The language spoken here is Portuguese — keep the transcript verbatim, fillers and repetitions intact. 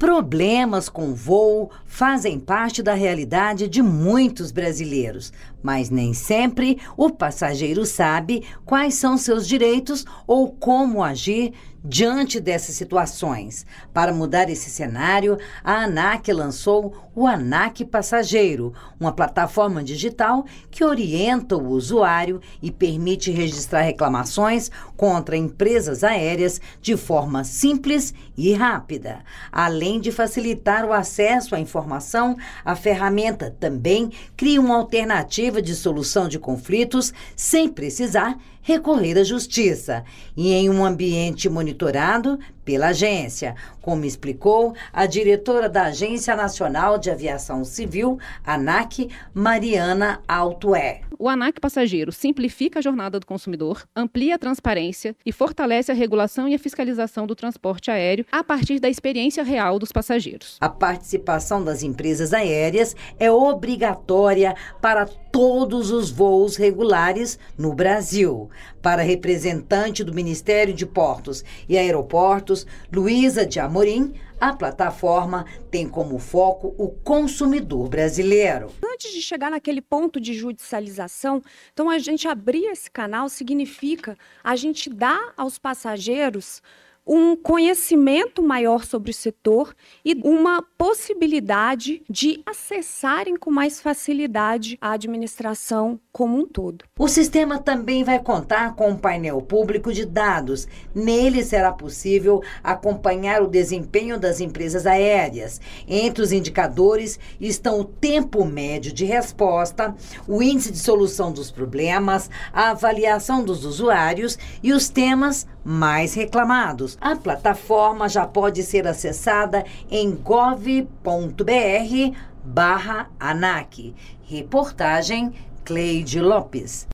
Problemas com voo fazem parte da realidade de muitos brasileiros, mas nem sempre o passageiro sabe quais são seus direitos ou como agir diante dessas situações. Para mudar esse cenário, a ANAC lançou o ANAC Passageiro, uma plataforma digital que orienta o usuário e permite registrar reclamações contra empresas aéreas de forma simples e rápida. Além de facilitar o acesso à informação, a ferramenta também cria uma alternativa de solução de conflitos sem precisar recorrer à justiça e em um ambiente monitorado pela agência, como explicou a diretora da Agência Nacional de Aviação Civil, ANAC, Mariana Altué. O ANAC Passageiro simplifica a jornada do consumidor, amplia a transparência e fortalece a regulação e a fiscalização do transporte aéreo a partir da experiência real dos passageiros. A participação das empresas aéreas é obrigatória para todos os voos regulares no Brasil. Para a representante do Ministério de Portos e Aeroportos, Luísa de Amorim, a plataforma tem como foco o consumidor brasileiro. Antes de chegar naquele ponto de judicialização, então a gente abrir esse canal significa a gente dar aos passageiros um conhecimento maior sobre o setor e uma possibilidade de acessarem com mais facilidade a administração como um todo. O sistema também vai contar com um painel público de dados. Nele será possível acompanhar o desempenho das empresas aéreas. Entre os indicadores estão o tempo médio de resposta, o índice de solução dos problemas, a avaliação dos usuários e os temas mais reclamados. A plataforma já pode ser acessada em gov ponto br barra ANAC. Reportagem Cleide Lopes.